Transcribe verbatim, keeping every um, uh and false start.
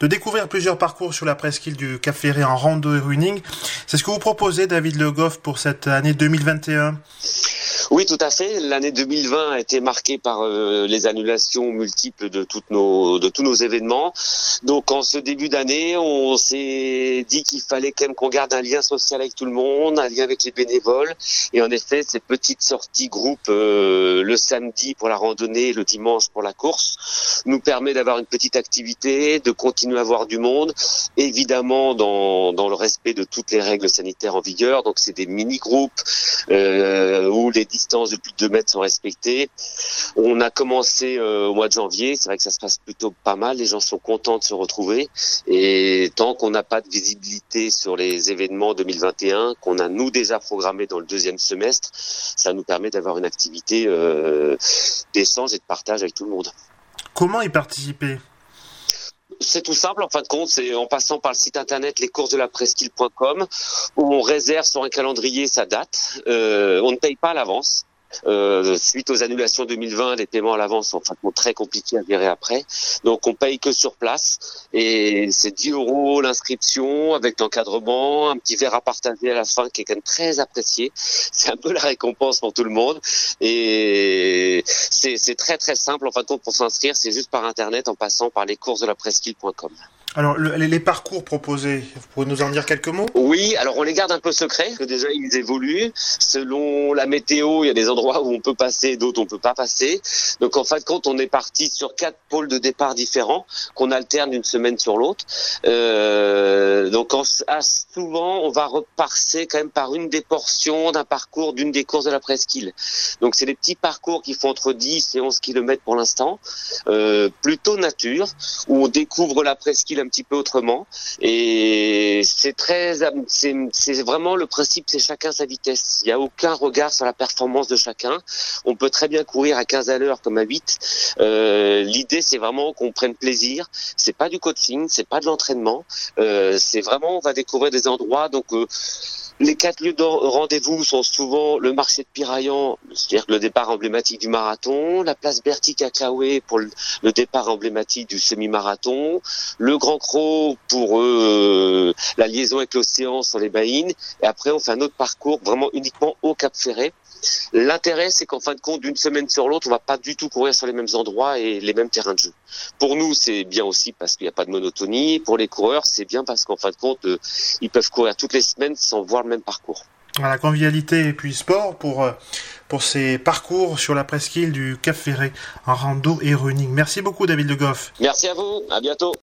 de découvrir plusieurs parcours sur la presqu'île du Cap-Ferret en rando et running. C'est ce que vous proposez, David Le Goff, pour cette année deux mille vingt et un? Oui, tout à fait. L'année deux mille vingt a été marquée par euh, les annulations multiples de toutes nos de tous nos événements. Donc, en ce début d'année, on s'est dit qu'il fallait quand même qu'on garde un lien social avec tout le monde, un lien avec les bénévoles. Et en effet, ces petites sorties groupes euh, le samedi pour la randonnée, le dimanche pour la course, nous permet d'avoir une petite activité, de continuer à voir du monde, évidemment dans dans le respect de toutes les règles sanitaires en vigueur. Donc, c'est des mini-groupes euh, où les distances de plus de deux mètres sont respectées. On a commencé euh, au mois de janvier. C'est vrai que ça se passe plutôt pas mal. Les gens sont contents de se retrouver. Et tant qu'on n'a pas de visibilité sur les événements deux mille vingt et un, qu'on a nous déjà programmé dans le deuxième semestre, ça nous permet d'avoir une activité euh, d'échange et de partage avec tout le monde. Comment y participer ? C'est tout simple, en fin de compte, c'est en passant par le site internet lescoursesdelapresqu'île point com où on réserve sur un calendrier sa date. Euh, on ne paye pas à l'avance. Euh, suite aux annulations deux mille vingt, les paiements à l'avance sont en fin de compte très compliqués à gérer après. Donc on paye que sur place et c'est dix euros l'inscription avec l'encadrement, un petit verre à partager à la fin qui est quand même très apprécié. C'est un peu la récompense pour tout le monde et c'est, c'est très très simple en fin de compte pour s'inscrire. C'est juste par internet en passant par lescoursesdelapresqu'île point com. Alors, le, les parcours proposés, vous pouvez nous en dire quelques mots ? Oui, alors on les garde un peu secrets, parce que déjà ils évoluent. Selon la météo, il y a des endroits où on peut passer, d'autres on peut pas passer. Donc en fin de compte, on est parti sur quatre pôles de départ différents, qu'on alterne d'une semaine sur l'autre. Euh, donc en, à, souvent, on va repasser quand même par une des portions d'un parcours d'une des courses de la presqu'île. Donc c'est des petits parcours qui font entre dix et onze kilomètres pour l'instant, euh, plutôt nature, où on découvre la presqu'île un petit peu autrement et c'est très c'est, c'est vraiment le principe, c'est chacun sa vitesse. Il n'y a aucun regard sur la performance de chacun. On peut très bien courir à quinze à l'heure comme à huit. Euh, l'idée c'est vraiment qu'on prenne plaisir. C'est pas du coaching, c'est pas de l'entraînement. Euh, c'est vraiment on va découvrir des endroits. Donc euh, les quatre lieux de rendez-vous sont souvent le marché de Piraillan, c'est-à-dire le départ emblématique du marathon, la place Berthique à Claouet pour le, le départ emblématique du semi-marathon, le Grand Cros pour euh, la liaison avec l'océan sur les Baïnes, et après on fait un autre parcours vraiment uniquement au Cap-Ferret. L'intérêt, c'est qu'en fin de compte, d'une semaine sur l'autre, on va pas du tout courir sur les mêmes endroits et les mêmes terrains de jeu. Pour nous, c'est bien aussi parce qu'il n'y a pas de monotonie. Pour les coureurs, c'est bien parce qu'en fin de compte, euh, ils peuvent courir toutes les semaines sans voir le même parcours. Voilà, convivialité et puis sport pour, pour ces parcours sur la presqu'île du Cap-Ferret en rando et running. Merci beaucoup, David Le Goff. Merci à vous, à bientôt.